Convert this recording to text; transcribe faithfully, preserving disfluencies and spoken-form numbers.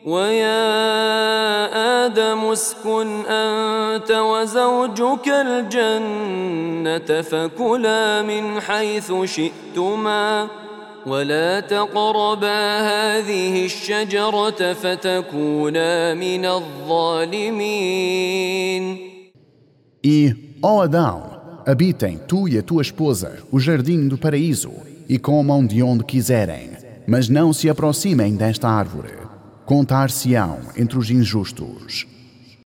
ويا آدم اسكن أنت وزوجك الجنة فكلا من حيث شئتما ولا تقربا هذه الشجرة فتكونا من الظالمين. E, ó Adão, habitem tu e a tua esposa o jardim do paraíso e comam de onde quiserem, mas não se aproximem desta árvore. Contar-se-ão entre os injustos.